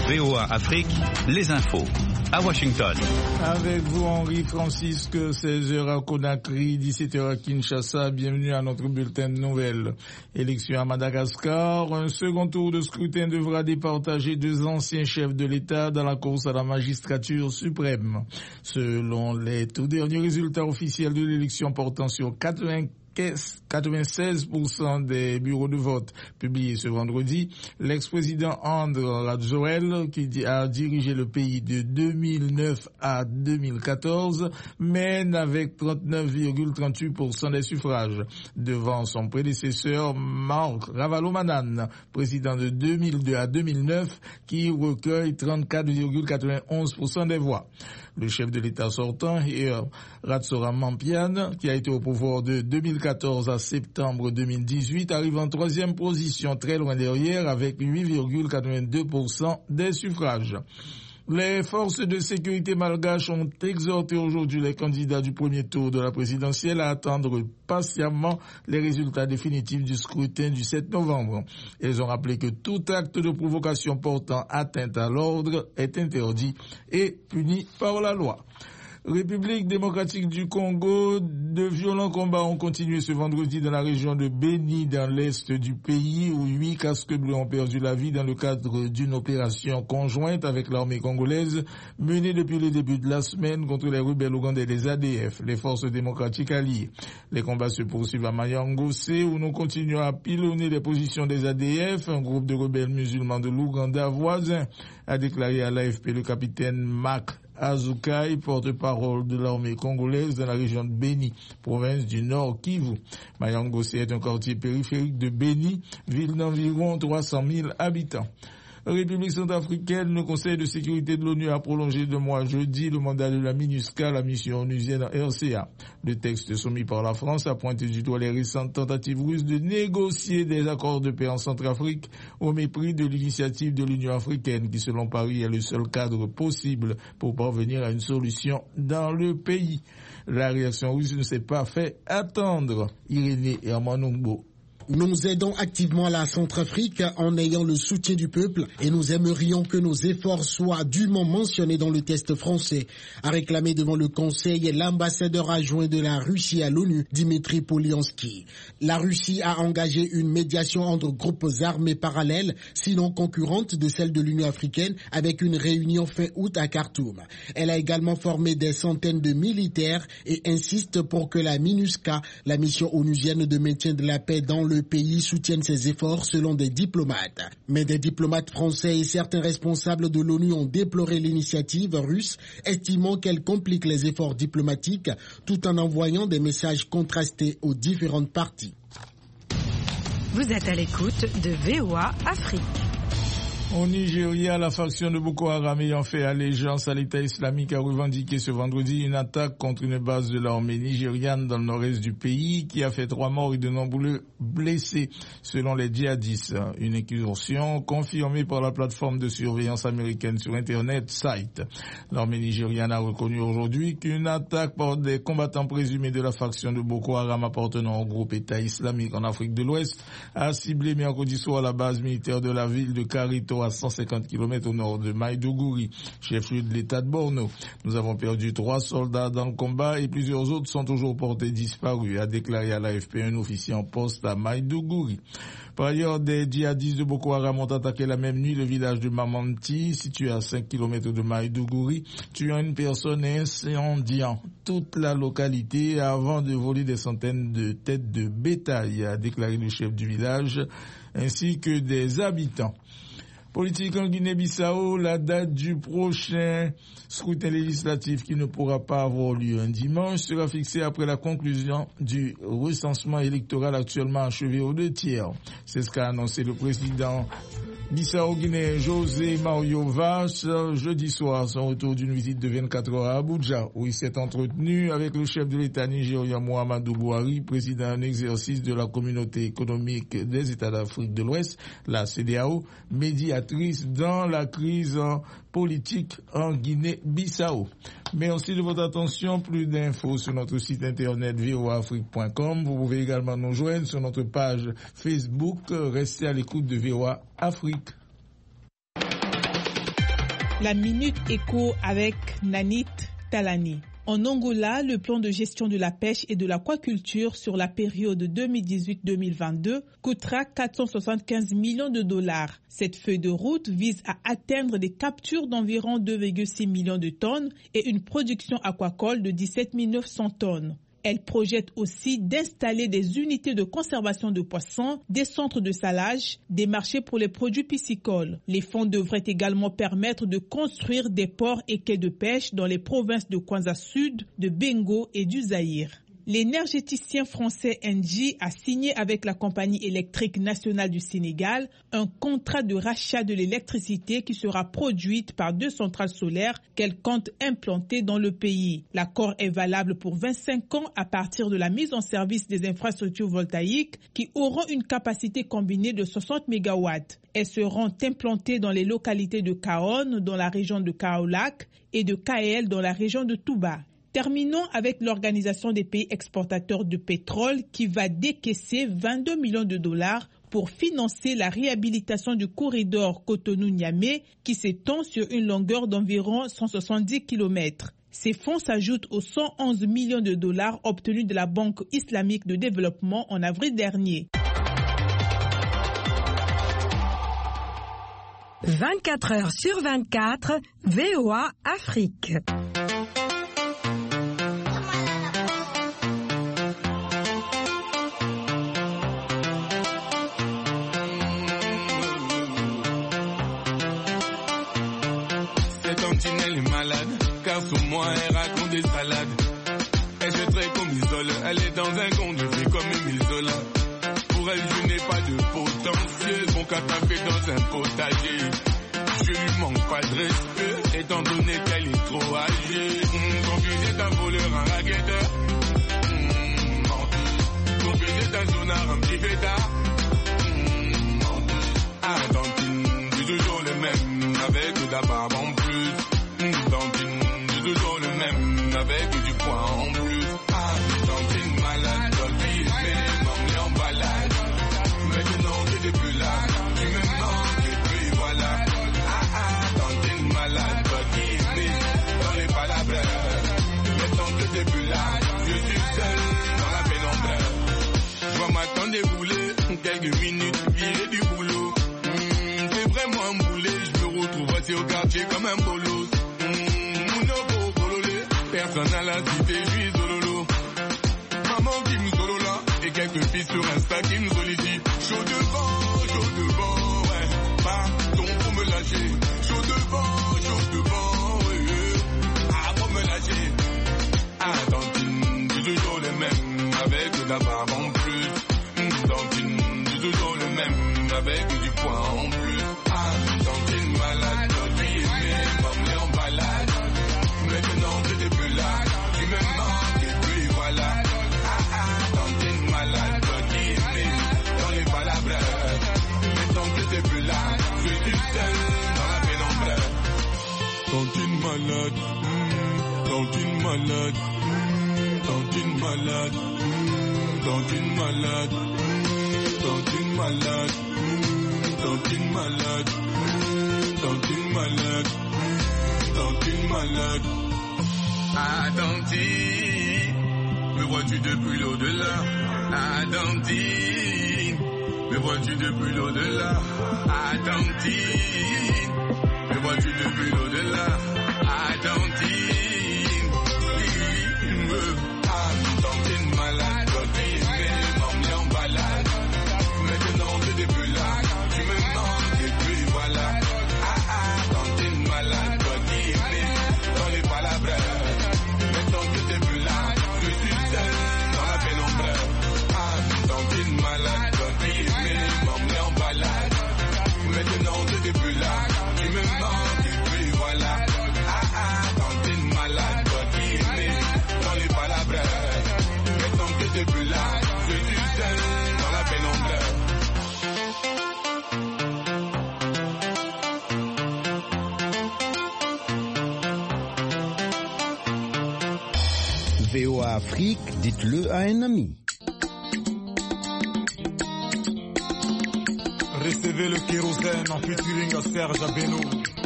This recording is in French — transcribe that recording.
VOA Afrique, les infos. À Washington. Avec vous, Henri Francisque, 16h à Conakry, 17h à Kinshasa. Bienvenue à notre bulletin de nouvelles. Élection à Madagascar. Un second tour de scrutin devra départager 2 anciens chefs de l'État dans la course à la magistrature suprême. Selon les tout derniers résultats officiels de l'élection portant sur 96% des bureaux de vote publiés ce vendredi, l'ex-président André Rajoelina, qui a dirigé le pays de 2009 à 2014, mène avec 39,38% des suffrages, devant son prédécesseur Marc Ravalomanana, président de 2002 à 2009, qui recueille 34,91% des voix. Le chef de l'État sortant, Ratsora-Mampiane, qui a été au pouvoir de 2014 à septembre 2018, arrive en 3e position, très loin derrière, avec 8,82% des suffrages. Les forces de sécurité malgaches ont exhorté aujourd'hui les candidats du premier tour de la présidentielle à attendre patiemment les résultats définitifs du scrutin du 7 novembre. Elles ont rappelé que tout acte de provocation portant atteinte à l'ordre est interdit et puni par la loi. République démocratique du Congo, de violents combats ont continué ce vendredi dans la région de Beni, dans l'est du pays, où 8 casques bleus ont perdu la vie dans le cadre d'une opération conjointe avec l'armée congolaise menée depuis le début de la semaine contre les rebelles ougandais des ADF, les forces démocratiques alliées. Les combats se poursuivent à Mayangosé, où nous continuons à pilonner les positions des ADF, un groupe de rebelles musulmans de l'Ouganda voisin, a déclaré à l'AFP le capitaine Mac Azukai, porte-parole de l'armée congolaise dans la région de Beni, province du Nord Kivu. Mayangosé est un quartier périphérique de Beni, ville d'environ 300 000 habitants. République centrafricaine, le Conseil de sécurité de l'ONU a prolongé de mois jeudi le mandat de la MINUSCA, la mission onusienne en RCA. Le texte soumis par la France a pointé du doigt les récentes tentatives russes de négocier des accords de paix en Centrafrique au mépris de l'initiative de l'Union africaine qui, selon Paris, est le seul cadre possible pour parvenir à une solution dans le pays. La réaction russe ne s'est pas fait attendre. Irénée Hermanungbo. Nous aidons activement la Centrafrique en ayant le soutien du peuple et nous aimerions que nos efforts soient dûment mentionnés dans le test français, a réclamé devant le Conseil l'ambassadeur adjoint de la Russie à l'ONU, Dimitri Polyansky. La Russie a engagé une médiation entre groupes armés parallèles, sinon concurrentes de celle de l'Union africaine, avec une réunion fin août à Khartoum. Elle a également formé des centaines de militaires et insiste pour que la MINUSCA, la mission onusienne de maintien de la paix dans le pays, soutienne ses efforts selon des diplomates. Mais des diplomates français et certains responsables de l'ONU ont déploré l'initiative russe, estimant qu'elle complique les efforts diplomatiques tout en envoyant des messages contrastés aux différentes parties. Vous êtes à l'écoute de VOA Afrique. Au Nigeria, la faction de Boko Haram ayant fait allégeance à l'État islamique a revendiqué ce vendredi une attaque contre une base de l'armée nigériane dans le nord-est du pays qui a fait 3 morts et de nombreux blessés, selon les djihadistes. Une incursion confirmée par la plateforme de surveillance américaine sur Internet, Sight. L'armée nigériane a reconnu aujourd'hui qu'une attaque par des combattants présumés de la faction de Boko Haram appartenant au groupe État islamique en Afrique de l'Ouest a ciblé mercredi soir la base militaire de la ville de Karito à 150 km au nord de Maïdougouri, chef-lieu de l'État de Borno. Nous avons perdu 3 soldats dans le combat et plusieurs autres sont toujours portés disparus, a déclaré à l'AFP un officier en poste à Maïdougouri. Par ailleurs, des djihadistes de Boko Haram ont attaqué la même nuit le village de Mamanti, situé à 5 km de Maïdougouri, tuant une personne et incendiant toute la localité avant de voler des centaines de têtes de bétail, a déclaré le chef du village, ainsi que des habitants. Politique en Guinée-Bissau, la date du prochain scrutin législatif qui ne pourra pas avoir lieu un dimanche sera fixée après la conclusion du recensement électoral actuellement achevé aux 2 tiers. C'est ce qu'a annoncé le président Bissau-Guinéen José Mario Vaz jeudi soir, son retour d'une visite de 24 heures à Abuja, où il s'est entretenu avec le chef de l'État nigérien Muhammadu Buhari, président en exercice de la Communauté économique des États d'Afrique de l'Ouest, la CEDEAO, médiatrice dans la crise politique en Guinée-Bissau. Merci de votre attention. Plus d'infos sur notre site internet voaafrique.com. Vous pouvez également nous joindre sur notre page Facebook. Restez à l'écoute de VOA Afrique. La Minute Éco avec Nanit Talani. En Angola, le plan de gestion de la pêche et de l'aquaculture sur la période 2018-2022 coûtera 475 millions de dollars. Cette feuille de route vise à atteindre des captures d'environ 2,6 millions de tonnes et une production aquacole de 17 900 tonnes. Elle projette aussi d'installer des unités de conservation de poissons, des centres de salage, des marchés pour les produits piscicoles. Les fonds devraient également permettre de construire des ports et quais de pêche dans les provinces de Kwanza Sud, de Bengo et du Zaïre. L'énergéticien français Engie a signé avec la compagnie électrique nationale du Sénégal un contrat de rachat de l'électricité qui sera produite par 2 centrales solaires qu'elle compte implanter dans le pays. L'accord est valable pour 25 ans à partir de la mise en service des infrastructures voltaïques qui auront une capacité combinée de 60 MW. Elles seront implantées dans les localités de Kaon dans la région de Kaolack et de Kael dans la région de Touba. Terminons avec l'Organisation des pays exportateurs de pétrole qui va décaisser 22 millions de dollars pour financer la réhabilitation du corridor Cotonou-Niamey qui s'étend sur une longueur d'environ 170 km. Ces fonds s'ajoutent aux 111 millions de dollars obtenus de la Banque islamique de développement en avril dernier. 24 heures sur 24, VOA Afrique. Elle est malade, car sous moi elle raconte des salades. Elle se traite comme Isola, elle est dans un conte de vie comme Émile Zola. Pour elle je n'ai pas de potentiel, mon catapé dans un potager. Je lui manque pas de respect, étant donné qu'elle est trop âgée. Son fils est un voleur, un racketteur. Son fils est un zonard, un petit fêtard. Ah, Tantine, c'est toujours le même, avec de la barbe en plus. Tantine, c'est toujours le même, avec du poids en plus. Ah, Tantine malade, Tantine, mais m'emmener en balade. Maintenant que t'es plus là, tu me manques et puis voilà. Ah, Tantine malade, Tantine, mais dans les palabres. Maintenant que t'es plus là, je suis seul dans la pénombre. Je vois ma tante débouler, quelques minutes, virer du boulot. C'est vraiment un boulet, je me retrouve assis au quartier comme un bolos. Personne à la cité, je suis sololo. Maman qui me solo là, et quelques filles sur Insta qui me sollicitent. Chaud devant, ouais. Pardon pour me lâcher. Chaud devant, ouais. Ah, pour me lâcher. Ah, Tantine, c'est toujours le même, avec de la barbe en plus. Tantine, c'est toujours le même, avec du poids en plus. Ah, Tantine malade, Tantine, mais m'emmener en balade. Maintenant que t'es plus là, tu me manques et puis voilà. Tantine malade, Tantine, mais dans les palabres. Maintenant que t'es plus là, je suis seul dans la pénombre. Tantine malade, Tantine malade, Tantine malade, Tantine malade, Tantine malade, Tantine malade, Tantine malade, Tantine malade. Ah, Tantine, me vois-tu depuis l'au-delà? Ah, Tantine, me vois-tu depuis l'au-delà? Ah, Tantine, me vois-tu depuis l'au-delà? Ah, Tantine, ah, Tantine malade, Tantine, mais m'emmener en balade. Maintenant que t'es plus là, tu me manques et puis voilà. Tantine malade, Tantine, mais dans les palabres. Maintenant que t'es plus là, je suis seul dans la pénombre. Ah, Tantine malade, Tantine, mais m'emmener en balade. Maintenant que t'es plus là, tu me manques et puis voilà. Tantine malade, Tantine, mais dans les palabres. Maintenant que t'es plus là, je suis seul dans la pénombre. VOA Afrique, dites-le à un ami. Recevez le kérosène en featuring à Serge Abeno.